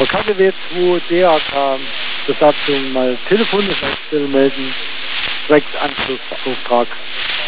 KGW 2 DAK Besatzung mal telefonisch als Stelle melden. Zwecks Anschlussauftrag.